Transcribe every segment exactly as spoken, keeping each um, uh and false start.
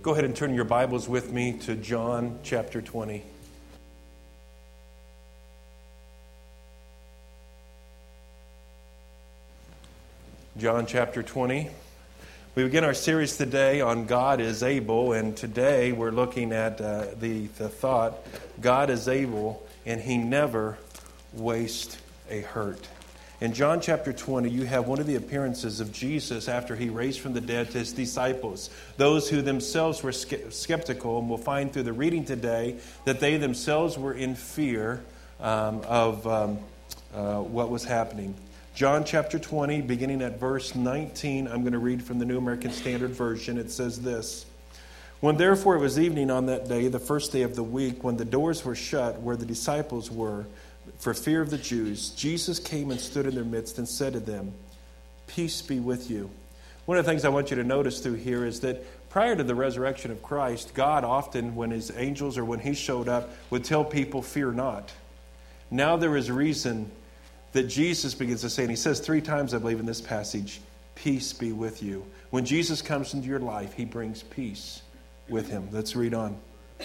Go ahead and turn your Bibles with me to John chapter twenty. John chapter twenty. We begin our series today on God is able, and today we're looking at uh, the, the thought, God is able, and He never wastes a hurt. In John chapter twenty, you have one of the appearances of Jesus after He raised from the dead to His disciples, those who themselves were skeptical, and we'll find through the reading today that they themselves were in fear um, of um, uh, what was happening. John chapter twenty, beginning at verse nineteen, I'm going to read from the New American Standard Version. It says this: When therefore it was evening on that day, the first day of the week, when the doors were shut where the disciples were, for fear of the Jews, Jesus came and stood in their midst and said to them, Peace be with you. One of the things I want you to notice through here is that prior to the resurrection of Christ, God often, when His angels or when He showed up, would tell people, fear not. Now there is reason that Jesus begins to say, and He says three times, I believe, in this passage, peace be with you. When Jesus comes into your life, He brings peace with Him. Let's read on.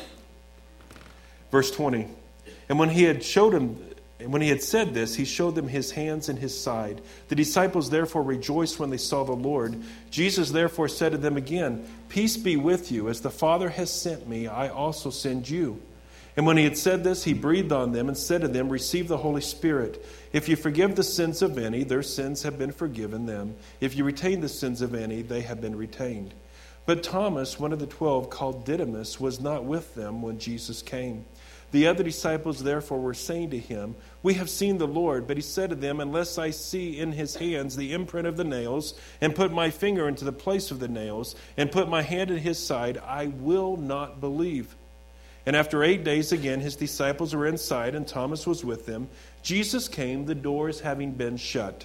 Verse twenty. And when He had showed him, when He had said this, He showed them His hands and His side. The disciples therefore rejoiced when they saw the Lord. Jesus therefore said to them again, Peace be with you. As the Father has sent me, I also send you. And when He had said this, He breathed on them and said to them, Receive the Holy Spirit. If you forgive the sins of any, their sins have been forgiven them. If you retain the sins of any, they have been retained. But Thomas, one of the twelve, called Didymus, was not with them when Jesus came. The other disciples therefore were saying to Him, We have seen the Lord. But He said to them, Unless I see in His hands the imprint of the nails, and put my finger into the place of the nails, and put my hand in His side, I will not believe. And after eight days again, His disciples were inside, and Thomas was with them. Jesus came, the doors having been shut,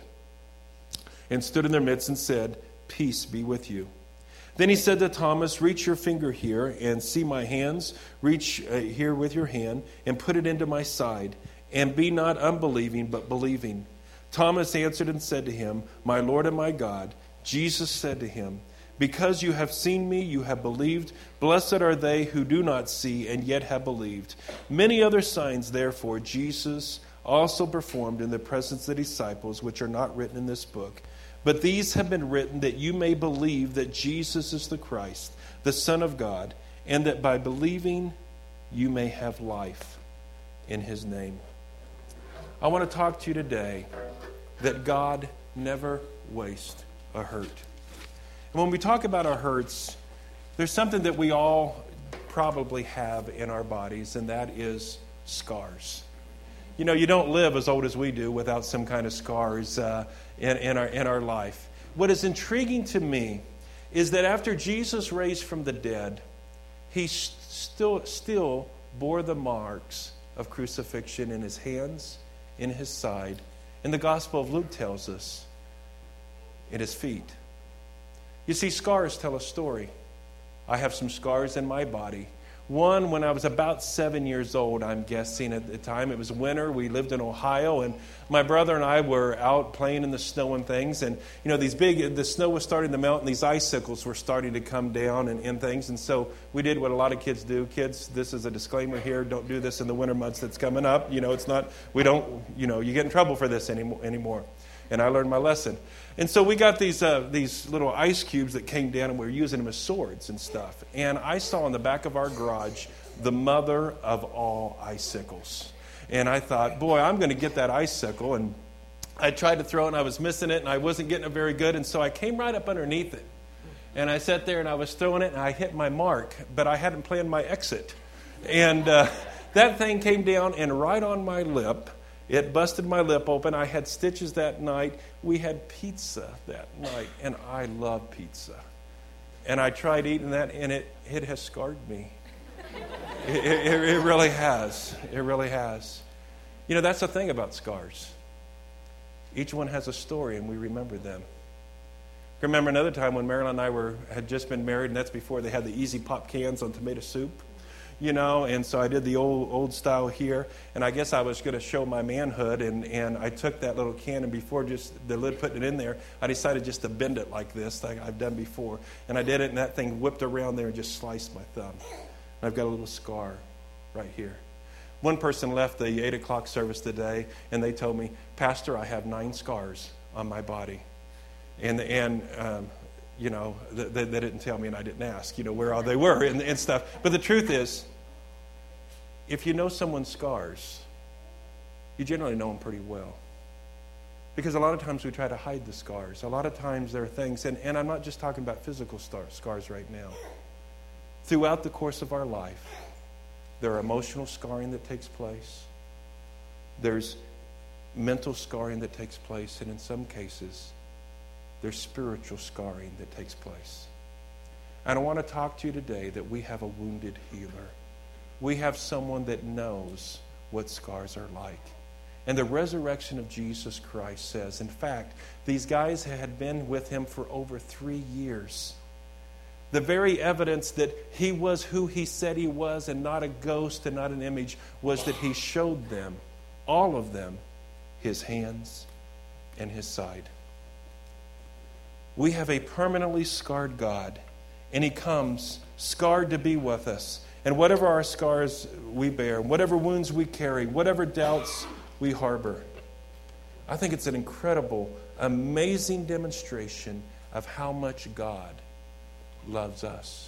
and stood in their midst and said, Peace be with you. Then He said to Thomas, Reach your finger here and see my hands. Reach uh, here with your hand and put it into my side. And be not unbelieving, but believing. Thomas answered and said to Him, My Lord and my God. Jesus said to him, Because you have seen me, you have believed. Blessed are they who do not see and yet have believed. Many other signs, therefore, Jesus also performed in the presence of the disciples, which are not written in this book. But these have been written that you may believe that Jesus is the Christ, the Son of God, and that by believing you may have life in His name. I want to talk to you today that God never wastes a hurt. And when we talk about our hurts, there's something that we all probably have in our bodies, and that is scars. You know, you don't live as old as we do without some kind of scars uh, in, in, our, in our life. What is intriguing to me is that after Jesus raised from the dead, He still, still bore the marks of crucifixion in His hands, in His side. And the Gospel of Luke tells us, in His feet. You see, scars tell a story. I have some scars in my body. One, when I was about seven years old, I'm guessing at the time. It was winter. We lived in Ohio, and my brother and I were out playing in the snow and things. And, you know, these big, the snow was starting to melt, and these icicles were starting to come down and, and things. And so we did what a lot of kids do. Kids, this is a disclaimer here. Don't do this in the winter months that's coming up. You know, it's not, we don't, you know, you get in trouble for this anymore. anymore. And I learned my lesson. And so we got these uh, these little ice cubes that came down, and we were using them as swords and stuff. And I saw in the back of our garage the mother of all icicles. And I thought, boy, I'm going to get that icicle. And I tried to throw it, and I was missing it, and I wasn't getting it very good. And so I came right up underneath it. And I sat there, and I was throwing it, and I hit my mark. But I hadn't planned my exit. And uh, that thing came down and right on my lip. It busted my lip open. I had stitches that night. We had pizza that night, and I love pizza. And I tried eating that, and it, it has scarred me. It, it, it really has. It really has. You know, that's the thing about scars. Each one has a story, and we remember them. I remember another time when Marilyn and I were had just been married, and that's before they had the Easy Pop cans on tomato soup. you know, and so I did the old old style here, and I guess I was going to show my manhood, and, and I took that little can, and before just the lid putting it in there, I decided just to bend it like this, like I've done before, and I did it, and that thing whipped around there and just sliced my thumb. And I've got a little scar right here. One person left the eight o'clock service today, and they told me, Pastor, I have nine scars on my body. And, and um, you know, they, they didn't tell me, and I didn't ask, you know, where all they were and, and stuff. But the truth is, if you know someone's scars, you generally know them pretty well. Because a lot of times we try to hide the scars. A lot of times there are things, and, and I'm not just talking about physical star, scars right now. Throughout the course of our life, there are emotional scarring that takes place. There's mental scarring that takes place. And in some cases, there's spiritual scarring that takes place. And I want to talk to you today that we have a wounded healer. We have someone that knows what scars are like. And the resurrection of Jesus Christ says, in fact, these guys had been with him for over three years. The very evidence that he was who he said he was and not a ghost and not an image was that he showed them, all of them, his hands and his side. We have a permanently scarred God, and he comes scarred to be with us. And whatever our scars we bear, whatever wounds we carry, whatever doubts we harbor, I think it's an incredible, amazing demonstration of how much God loves us.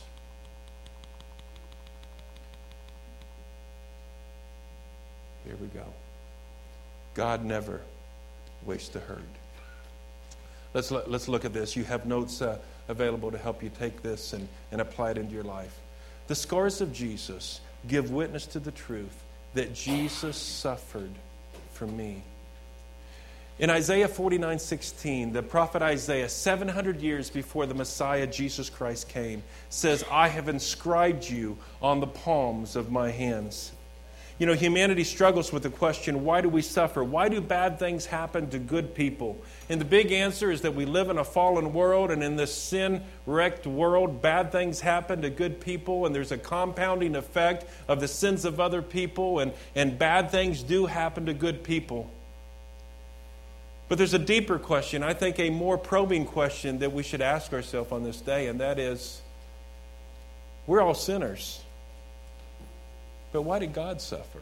Here we go. God never wastes a hurt. Let's let's look at this. You have notes uh, available to help you take this and, and apply it into your life. The scars of Jesus give witness to the truth that Jesus suffered for me. In Isaiah forty-nine sixteen, the prophet Isaiah, seven hundred years before the Messiah Jesus Christ came, says, I have inscribed you on the palms of my hands. You know, humanity struggles with the question, why do we suffer? Why do bad things happen to good people? And the big answer is that we live in a fallen world, and in this sin-wrecked world, bad things happen to good people, and there's a compounding effect of the sins of other people, and, and bad things do happen to good people. But there's a deeper question, I think a more probing question that we should ask ourselves on this day, and that is, we're all sinners. But why did God suffer?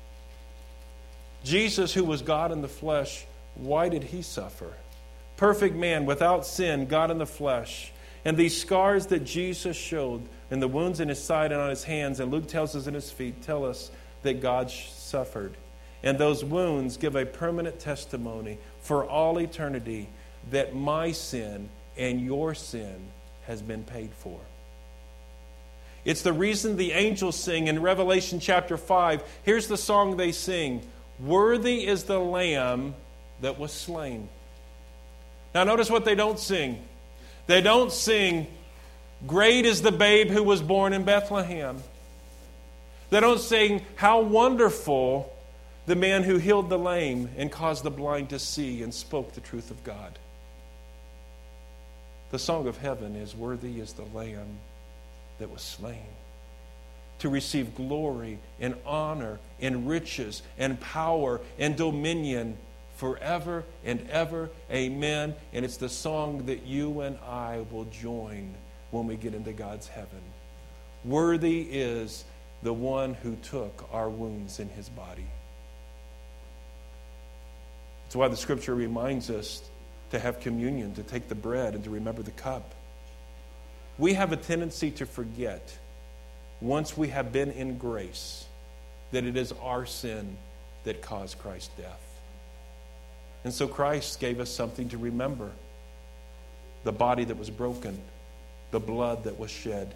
Jesus, who was God in the flesh, why did he suffer? Perfect man, without sin, God in the flesh. And these scars that Jesus showed, and the wounds in his side and on his hands, and Luke tells us in his feet, tell us that God suffered. And those wounds give a permanent testimony for all eternity that my sin and your sin has been paid for. It's the reason the angels sing in Revelation chapter five. Here's the song they sing. Worthy is the Lamb that was slain. Now notice what they don't sing. They don't sing, great is the babe who was born in Bethlehem. They don't sing, how wonderful the man who healed the lame and caused the blind to see and spoke the truth of God. The song of heaven is, worthy is the Lamb that was slain to receive glory and honor and riches and power and dominion forever and ever. Amen. And it's the song that you and I will join when we get into God's heaven. Worthy is the one who took our wounds in his body. That's why the scripture reminds us to have communion, to take the bread and to remember the cup. We have a tendency to forget, once we have been in grace, that it is our sin that caused Christ's death. And so Christ gave us something to remember. The body that was broken, the blood that was shed.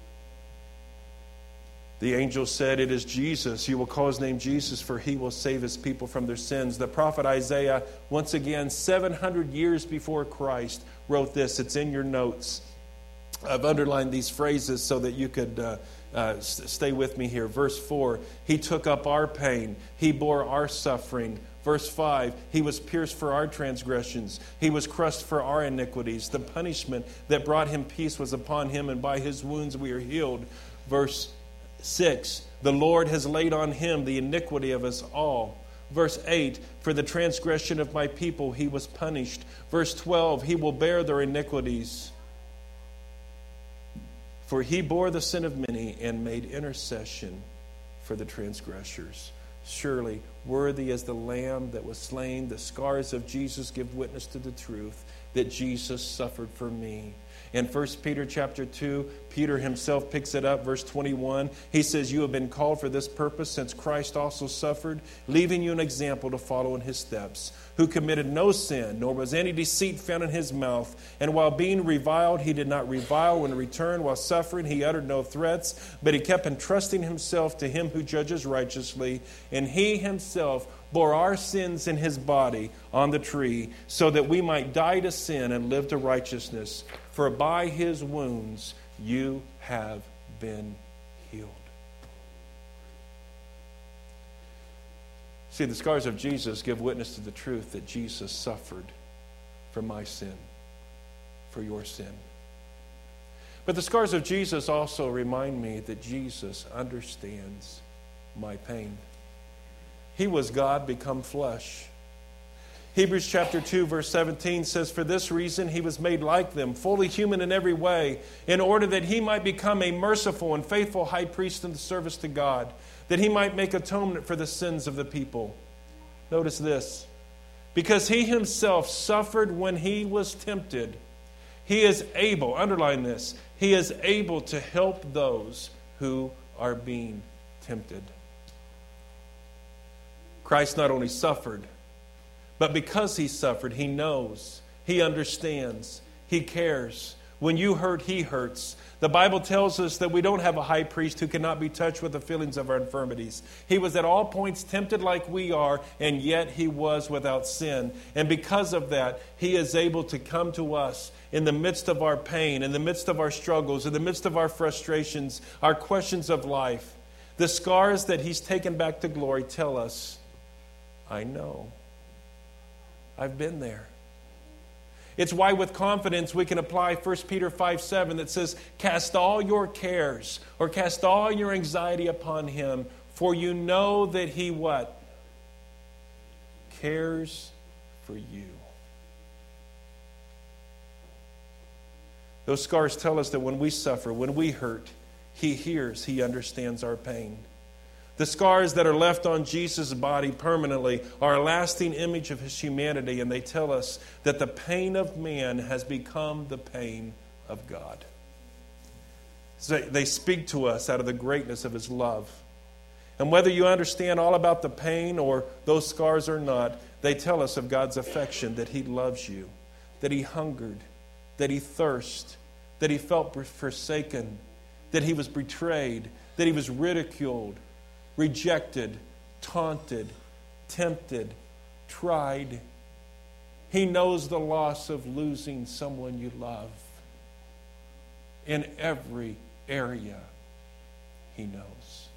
The angel said, it is Jesus. You will call his name Jesus, for he will save his people from their sins. The prophet Isaiah, once again, seven hundred years before Christ, wrote this. It's in your notes. I've underlined these phrases so that you could uh, uh, stay with me here. Verse four, he took up our pain. He bore our suffering. Verse five, he was pierced for our transgressions. He was crushed for our iniquities. The punishment that brought him peace was upon him, and by his wounds we are healed. Verse six, the Lord has laid on him the iniquity of us all. Verse eight, for the transgression of my people he was punished. Verse twelve, he will bear their iniquities. For he bore the sin of many and made intercession for the transgressors. Surely, worthy as the Lamb that was slain, the scars of Jesus give witness to the truth that Jesus suffered for me. In First Peter chapter two, Peter himself picks it up, verse twenty-one. He says, you have been called for this purpose, since Christ also suffered, leaving you an example to follow in his steps, who committed no sin, nor was any deceit found in his mouth. And while being reviled, he did not revile. When returned, while suffering, he uttered no threats, but he kept entrusting himself to him who judges righteously. And he himself bore our sins in his body on the tree, so that we might die to sin and live to righteousness. For by his wounds you have been healed. See, the scars of Jesus give witness to the truth that Jesus suffered for my sin, for your sin. But the scars of Jesus also remind me that Jesus understands my pain. He was God become flesh. Hebrews chapter two, verse seventeen says, for this reason he was made like them, fully human in every way, in order that he might become a merciful and faithful high priest in the service to God, that he might make atonement for the sins of the people. Notice this. Because he himself suffered when he was tempted, he is able, underline this, he is able to help those who are being tempted. Christ not only suffered, but because he suffered, he knows, he understands, he cares. When you hurt, he hurts. The Bible tells us that we don't have a high priest who cannot be touched with the feelings of our infirmities. He was at all points tempted like we are, and yet he was without sin. And because of that, he is able to come to us in the midst of our pain, in the midst of our struggles, in the midst of our frustrations, our questions of life. The scars that he's taken back to glory tell us, I know. I've been there. It's why with confidence we can apply First Peter five seven that says, cast all your cares or cast all your anxiety upon him, for you know that he what? Cares for you. Those scars tell us that when we suffer, when we hurt, he hears, he understands our pain. The scars that are left on Jesus' body permanently are a lasting image of his humanity, and they tell us that the pain of man has become the pain of God. So they speak to us out of the greatness of his love. And whether you understand all about the pain or those scars or not, they tell us of God's affection, that he loves you, that he hungered, that he thirsted, that he felt forsaken, that he was betrayed, that he was ridiculed, rejected, taunted, tempted, tried. He knows the loss of losing someone you love. In every area, he knows.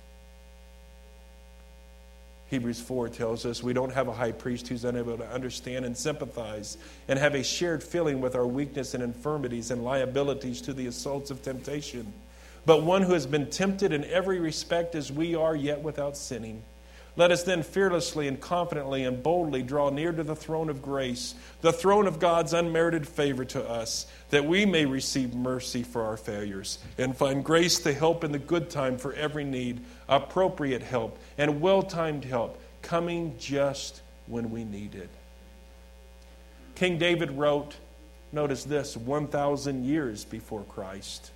Hebrews four tells us we don't have a high priest who's unable to understand and sympathize and have a shared feeling with our weakness and infirmities and liabilities to the assaults of temptation, but one who has been tempted in every respect as we are, yet without sinning. Let us then fearlessly and confidently and boldly draw near to the throne of grace, the throne of God's unmerited favor to us, that we may receive mercy for our failures and find grace to help in the good time for every need, appropriate help and well-timed help, coming just when we need it. King David wrote, notice this, one thousand years before Christ.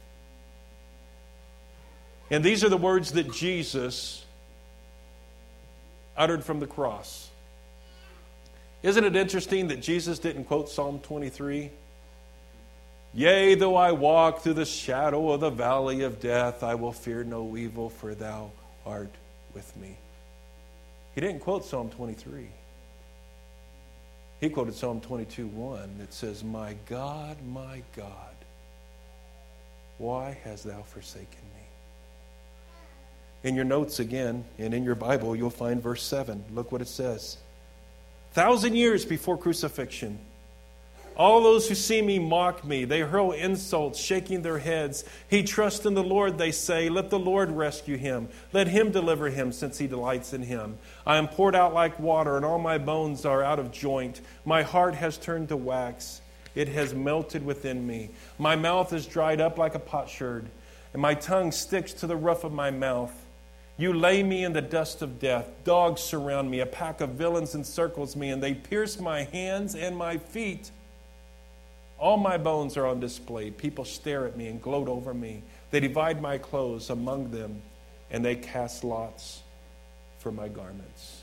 And these are the words that Jesus uttered from the cross. Isn't it interesting that Jesus didn't quote Psalm twenty-three? Yea, though I walk through the shadow of the valley of death, I will fear no evil, for thou art with me. He didn't quote Psalm twenty-three. He quoted Psalm twenty-two one that says, my God, my God, why hast thou forsaken me? In your notes again, and in your Bible, you'll find verse seven. Look what it says. Thousand years before crucifixion, All those who see me mock me. They hurl insults, shaking their heads. He trusts in the Lord, they say. Let the Lord rescue him. Let him deliver him, since he delights in him. I am poured out like water, and all my bones are out of joint. My heart has turned to wax. It has melted within me. My mouth is dried up like a potsherd, and my tongue sticks to the roof of my mouth. You lay me in the dust of death. Dogs surround me. A pack of villains encircles me, and they pierce my hands and my feet. All my bones are on display. People stare at me and gloat over me. They divide my clothes among them, and they cast lots for my garments.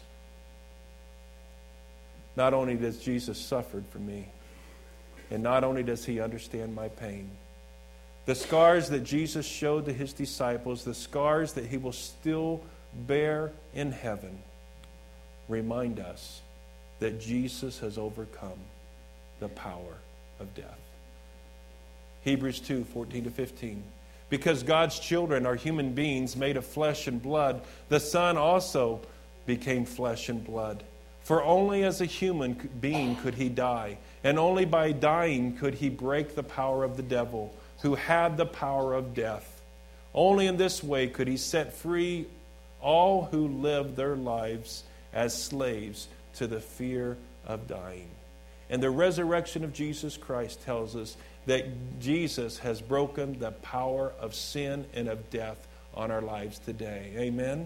Not only does Jesus suffer for me, and not only does he understand my pain, the scars that Jesus showed to his disciples, the scars that he will still bear in heaven, remind us that Jesus has overcome the power of death. Hebrews two, fourteen to fifteen. Because God's children are human beings made of flesh and blood, the Son also became flesh and blood. For only as a human being could he die, and only by dying could he break the power of the devil, who had the power of death. Only in this way could he set free all who live their lives as slaves to the fear of dying. And the resurrection of Jesus Christ tells us that Jesus has broken the power of sin and of death on our lives today. Amen?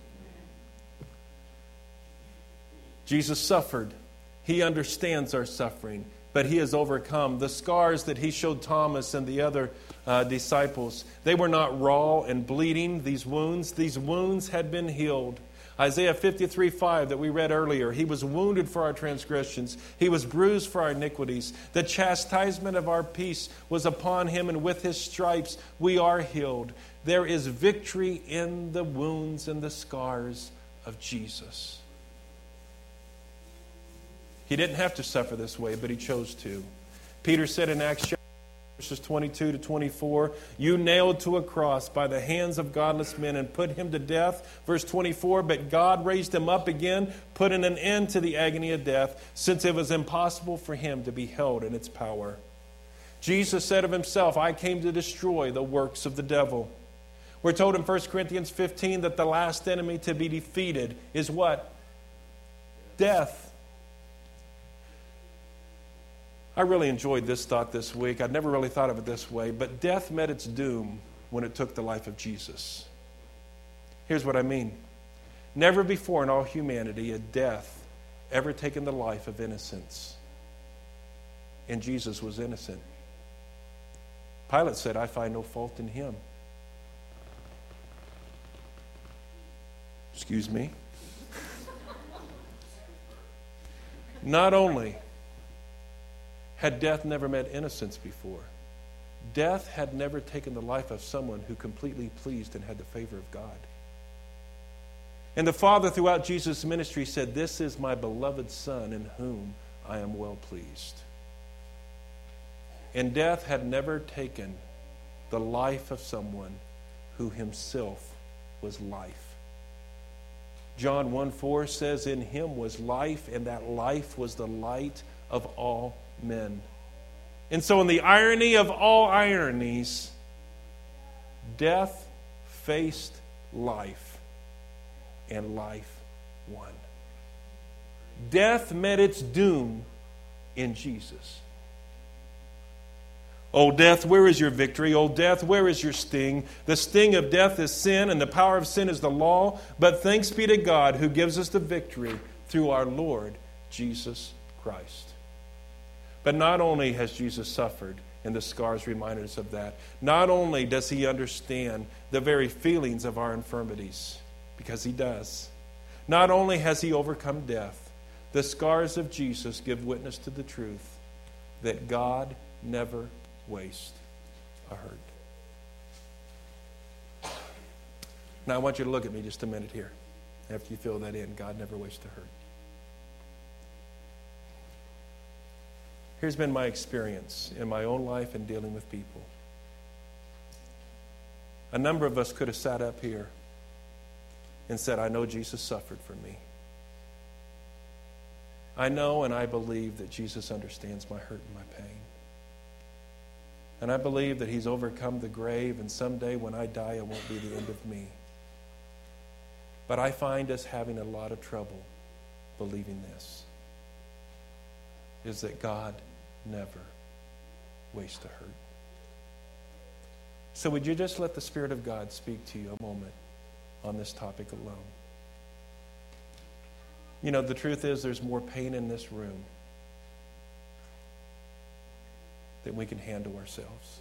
Jesus suffered. He understands our suffering, but he has overcome. The scars that he showed Thomas and the other uh, disciples, they were not raw and bleeding, these wounds. These wounds had been healed. Isaiah fifty-three five that we read earlier, he was wounded for our transgressions. He was bruised for our iniquities. The chastisement of our peace was upon him, and with his stripes we are healed. There is victory in the wounds and the scars of Jesus. He didn't have to suffer this way, but he chose to. Peter said in Acts chapter verses twenty-two to twenty-four, you nailed to a cross by the hands of godless men and put him to death. Verse twenty-four, but God raised him up again, putting an end to the agony of death, since it was impossible for him to be held in its power. Jesus said of himself, I came to destroy the works of the devil. We're told in First Corinthians fifteen that the last enemy to be defeated is what? Death. I really enjoyed this thought this week. I'd never really thought of it this way, but death met its doom when it took the life of Jesus. Here's what I mean. Never before in all humanity had death ever taken the life of innocence. And Jesus was innocent. Pilate said, I find no fault in him. Excuse me. Not only had death never met innocence before, death had never taken the life of someone who completely pleased and had the favor of God. And the Father throughout Jesus' ministry said, this is my beloved Son in whom I am well pleased. And death had never taken the life of someone who himself was life. John one four says, in him was life, and that life was the light of all men. And so in the irony of all ironies, death faced life, and life won. Death met its doom in Jesus. O death, where is your victory? O death, where is your sting? The sting of death is sin, and the power of sin is the law. But thanks be to God who gives us the victory through our Lord Jesus Christ. But not only has Jesus suffered, and the scars remind us of that, not only does he understand the very feelings of our infirmities, because he does. Not only has he overcome death, the scars of Jesus give witness to the truth that God never wastes a hurt. Now I want you to look at me just a minute here. After you fill that in, God never wastes a hurt. Here's been my experience in my own life and dealing with people. A number of us could have sat up here and said, I know Jesus suffered for me. I know and I believe that Jesus understands my hurt and my pain. And I believe that He's overcome the grave, and someday when I die, it won't be the end of me. But I find us having a lot of trouble believing this, is that God never wastes a hurt. So would you just let the Spirit of God speak to you a moment on this topic alone? You know, the truth is there's more pain in this room than we can handle ourselves.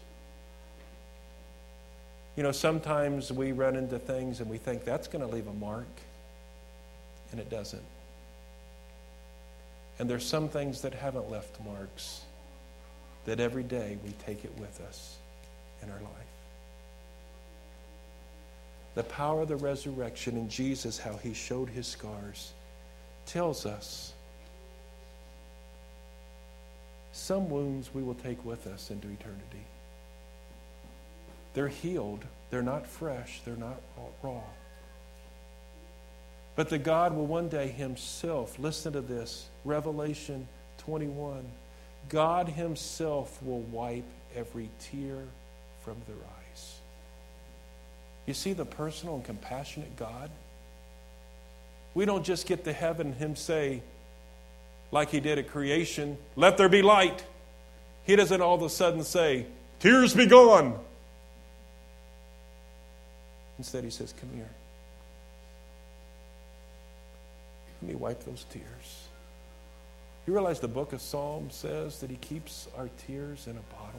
You know, sometimes we run into things and we think that's going to leave a mark, and it doesn't. And there's some things that haven't left marks, that every day we take it with us in our life. The power of the resurrection in Jesus, how He showed His scars, tells us some wounds we will take with us into eternity. They're healed. They're not fresh. They're not raw. But the God will one day Himself, listen to this, Revelation twenty-one, God Himself will wipe every tear from their eyes. You see the personal and compassionate God? We don't just get to heaven and Him say, like He did at creation, let there be light. He doesn't all of a sudden say, tears be gone. Instead He says, come here. Let me wipe those tears. You realize the book of Psalms says that He keeps our tears in a bottle?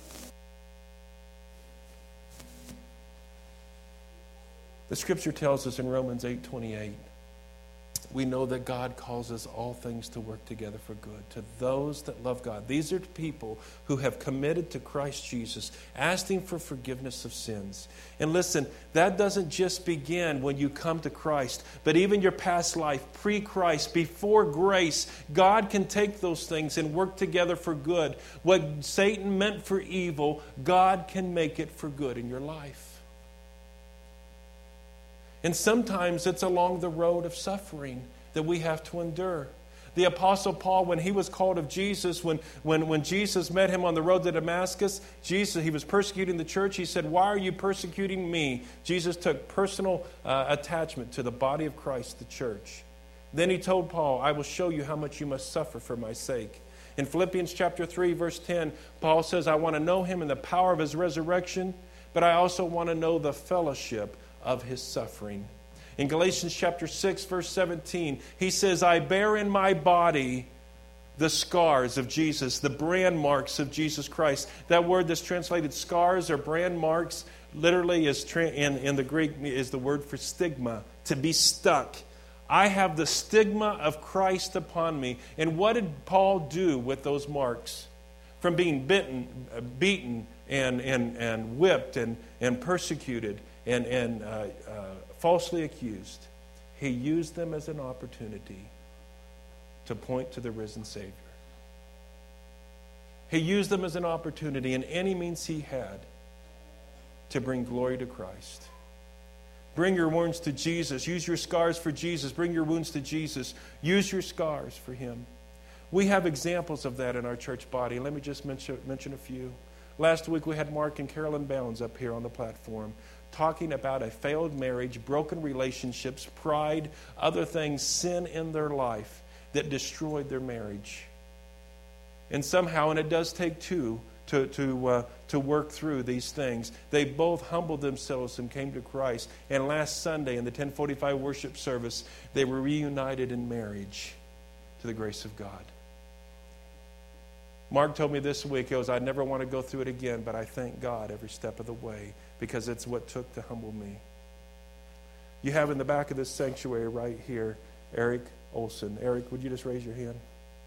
The scripture tells us in Romans eight twenty-eight, we know that God causes all things to work together for good to those that love God. These are people who have committed to Christ Jesus, asking for forgiveness of sins. And listen, that doesn't just begin when you come to Christ, but even your past life, pre-Christ, before grace, God can take those things and work together for good. What Satan meant for evil, God can make it for good in your life. And sometimes it's along the road of suffering that we have to endure. The Apostle Paul, when he was called of Jesus, when, when, when Jesus met him on the road to Damascus, Jesus, he was persecuting the church. He said, why are you persecuting me? Jesus took personal uh, attachment to the body of Christ, the church. Then he told Paul, I will show you how much you must suffer for my sake. In Philippians chapter three, verse ten, Paul says, I want to know Him in the power of His resurrection, but I also want to know the fellowship of His suffering. In Galatians chapter six, verse seventeen, he says, I bear in my body the scars of Jesus, the brand marks of Jesus Christ. That word that's translated scars or brand marks literally is tra- in, in the Greek is the word for stigma, to be stuck. I have the stigma of Christ upon me. And what did Paul do with those marks? From being bitten, beaten and, and, and whipped and, and persecuted and, and uh, uh, falsely accused, he used them as an opportunity to point to the risen Savior. He used them as an opportunity in any means he had to bring glory to Christ. Bring your wounds to Jesus. Use your scars for Jesus. Bring your wounds to Jesus. Use your scars for Him. We have examples of that in our church body. Let me just mention, mention a few. Last week we had Mark and Carolyn Bounds up here on the platform talking about a failed marriage, broken relationships, pride, other things, sin in their life that destroyed their marriage. And somehow, and it does take two to, to, uh, to work through these things, they both humbled themselves and came to Christ. And last Sunday in the ten forty-five worship service, they were reunited in marriage to the grace of God. Mark told me this week, he goes, I never want to go through it again, but I thank God every step of the way because it's what took to humble me. You have in the back of this sanctuary right here, Eric Olson. Eric, would you just raise your hand?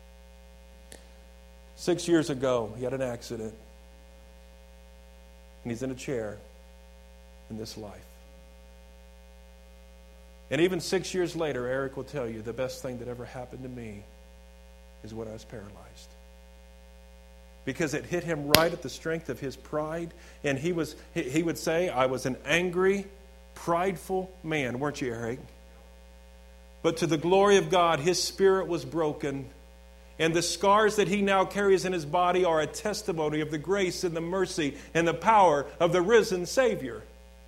Six years ago, he had an accident. And he's in a chair in this life. And even six years later, Eric will tell you the best thing that ever happened to me is when I was paralyzed. Because it hit him right at the strength of his pride. And he was he, he would say, I was an angry, prideful man, weren't you, Eric? But to the glory of God, his spirit was broken And the scars that he now carries in his body are a testimony of the grace and the mercy and the power of the risen Savior.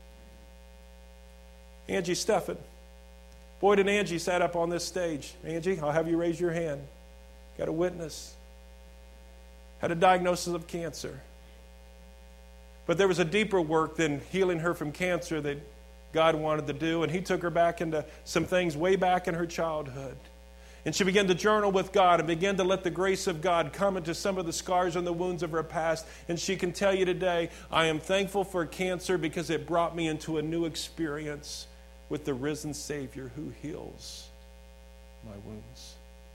Angie Steffen. Boyd and Angie sat up on this stage. Angie, I'll have you raise your hand. Got a witness. Had a diagnosis of cancer. But there was a deeper work than healing her from cancer that God wanted to do. And he took her back into some things way back in her childhood. And she began to journal with God and began to let the grace of God come into some of the scars and the wounds of her past. And she can tell you today, I am thankful for cancer because it brought me into a new experience with the risen Savior who heals my wounds.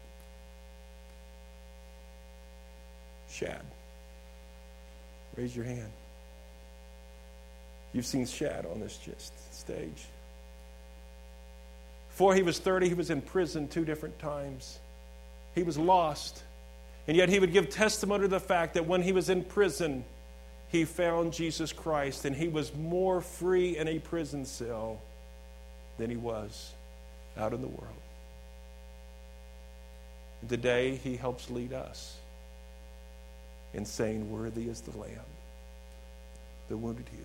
Shad, raise your hand. You've seen Shad on this stage. Before he was thirty, he was in prison two different times. He was lost. And yet he would give testimony to the fact that when he was in prison, he found Jesus Christ, and he was more free in a prison cell than he was out in the world. And today he helps lead us in saying, worthy is the Lamb, the wounded healer.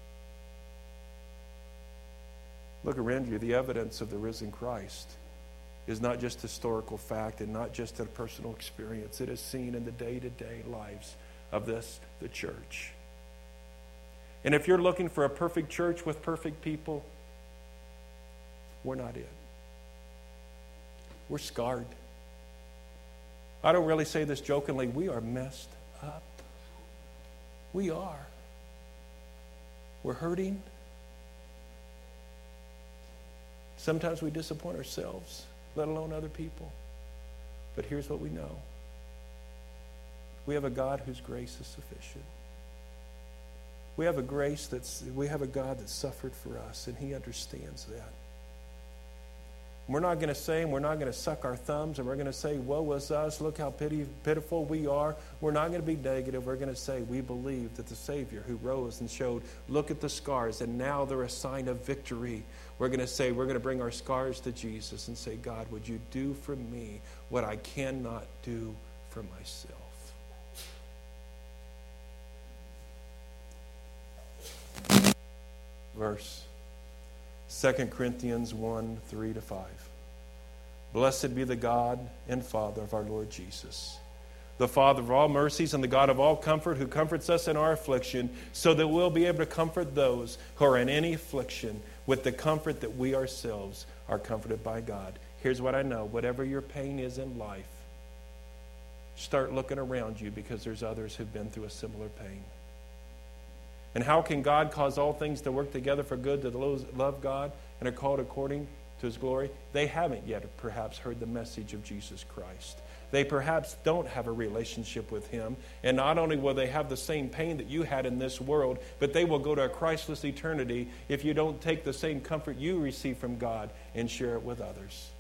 Look around you. The evidence of the risen Christ is not just historical fact and not just a personal experience. It is seen in the day-to-day lives of this, the church. And if you're looking for a perfect church with perfect people, we're not it. We're scarred. I don't really say this jokingly. We are messed up. We are. We're hurting. Sometimes we disappoint ourselves, let alone other people. But here's what we know. We have a God whose grace is sufficient. We have a grace that's, we have a God that suffered for us, and he understands that. We're not going to say, and we're not going to suck our thumbs, and we're going to say, woe is us, look how pity, pitiful we are. We're not going to be negative. We're going to say, we believe that the Savior who rose and showed, look at the scars, and now they're a sign of victory. We're going to say, we're going to bring our scars to Jesus and say, God, would you do for me what I cannot do for myself? Verse Second Corinthians one, three to five. Blessed be the God and Father of our Lord Jesus, the Father of all mercies and the God of all comfort, who comforts us in our affliction, so that we'll be able to comfort those who are in any affliction with the comfort that we ourselves are comforted by God. Here's what I know. Whatever your pain is in life, start looking around you, because there's others who've been through a similar pain. And how can God cause all things to work together for good to those that love God and are called according to his glory? They haven't yet perhaps heard the message of Jesus Christ. They perhaps don't have a relationship with him. And not only will they have the same pain that you had in this world, but they will go to a Christless eternity if you don't take the same comfort you receive from God and share it with others.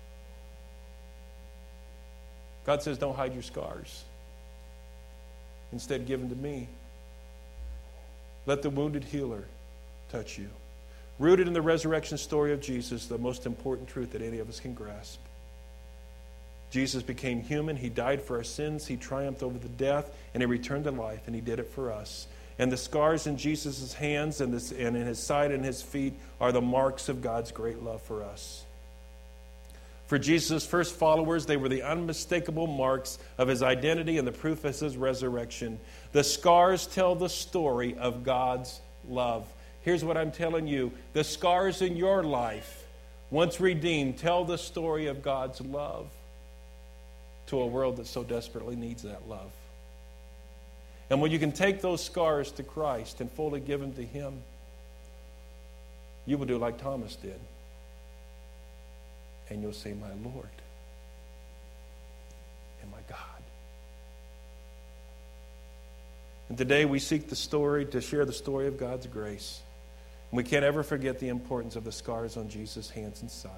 God says, don't hide your scars. Instead, give them to me. Let the wounded healer touch you. Rooted in the resurrection story of Jesus, the most important truth that any of us can grasp. Jesus became human. He died for our sins. He triumphed over the death, and he returned to life, and he did it for us. And the scars in Jesus' hands and, this, and in his side and his feet are the marks of God's great love for us. For Jesus' first followers, they were the unmistakable marks of his identity and the proof of his resurrection. The scars tell the story of God's love. Here's what I'm telling you. The scars in your life, once redeemed, tell the story of God's love to a world that so desperately needs that love. And when you can take those scars to Christ and fully give them to him, you will do like Thomas did. And you'll say, my Lord and my God. And today we seek the story, to share the story of God's grace. And we can't ever forget the importance of the scars on Jesus' hands and side.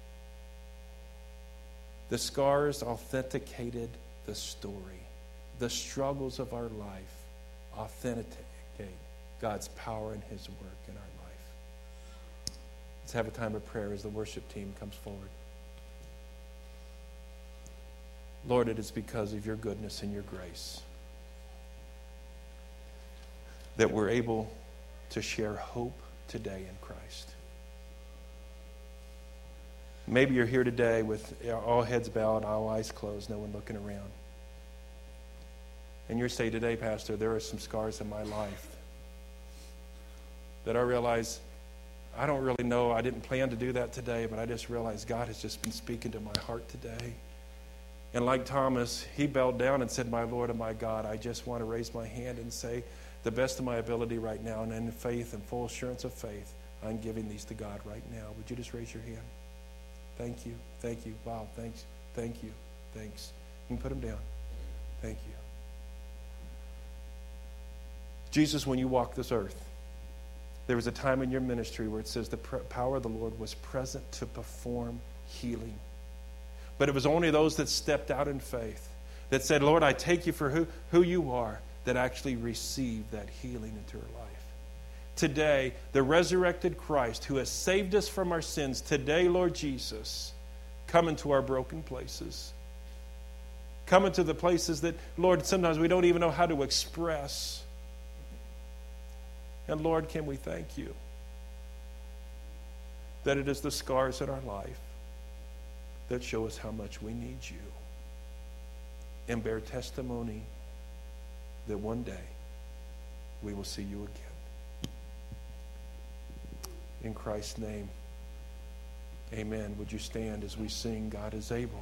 The scars authenticated the story. The struggles of our life authenticate God's power and his work in our life. Let's have a time of prayer as the worship team comes forward. Lord, it is because of your goodness and your grace that we're able to share hope today in Christ. Maybe you're here today with all heads bowed, all eyes closed, no one looking around. And you're saying today, Pastor, there are some scars in my life that I realize I don't really know. I didn't plan to do that today, but I just realized God has just been speaking to my heart today. And like Thomas, he bowed down and said, my Lord and my God, I just want to raise my hand and say, the best of my ability right now, and in faith and full assurance of faith, I'm giving these to God right now. Would you just raise your hand? Thank you. Thank you. Wow. Thanks. Thank you. Thanks. You can put them down. Thank you. Jesus, when you walked this earth, there was a time in your ministry where it says the power of the Lord was present to perform healing. But it was only those that stepped out in faith, that said, Lord, I take you for who, who you are, that actually received that healing into her life. Today, the resurrected Christ who has saved us from our sins, today, Lord Jesus, come into our broken places. Come into the places that, Lord, sometimes we don't even know how to express. And Lord, can we thank you that it is the scars in our life that show us how much we need you and bear testimony that one day we will see you again. In Christ's name, amen. Would you stand as we sing, God is able?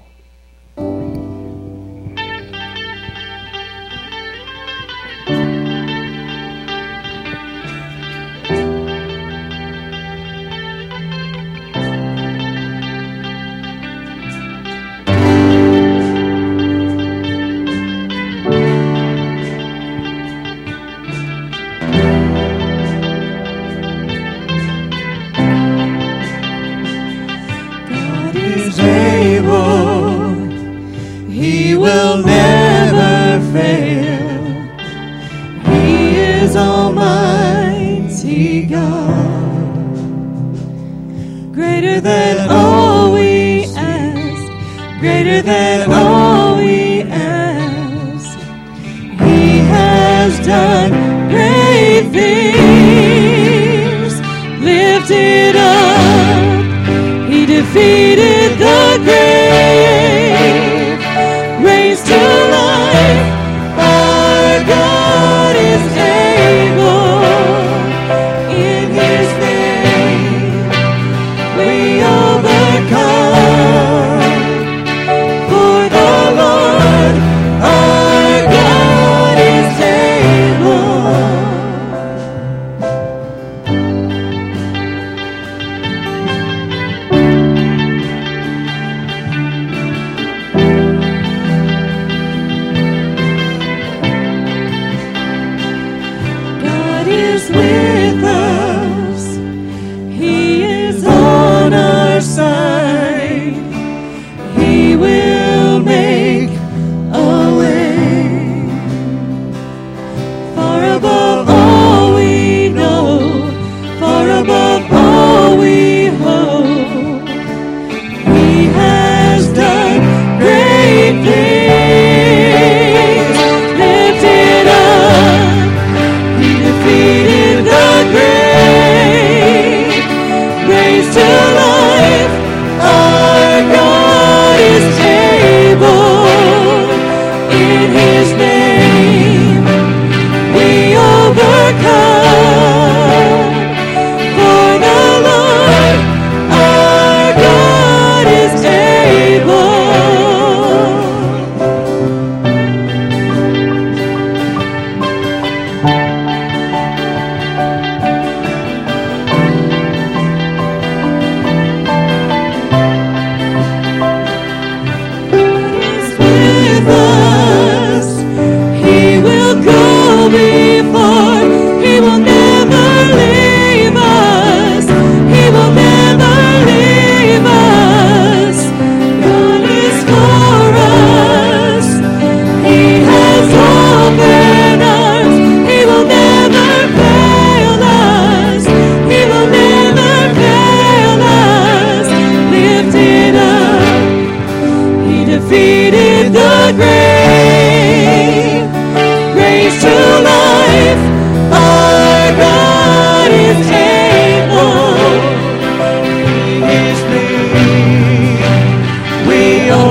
defeated the grave. Raised to life, our God is able. He is made, we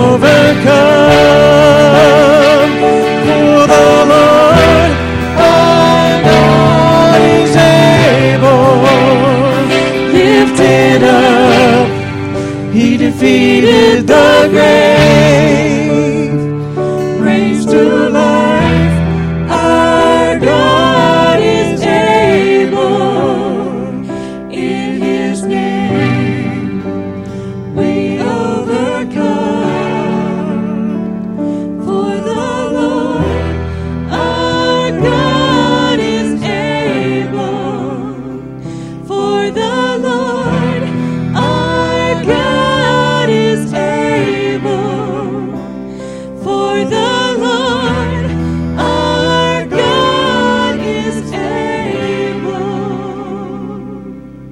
overcome. For the Lord our God is able. Lifted up, He defeated the grave.